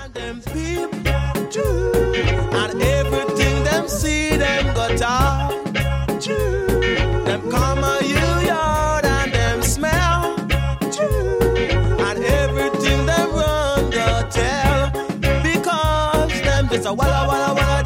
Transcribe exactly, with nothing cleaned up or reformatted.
And them people too. And everything them see them go talk. Them come a you yard and them smell. And everything them run go tell. Because them just a walla walla walla.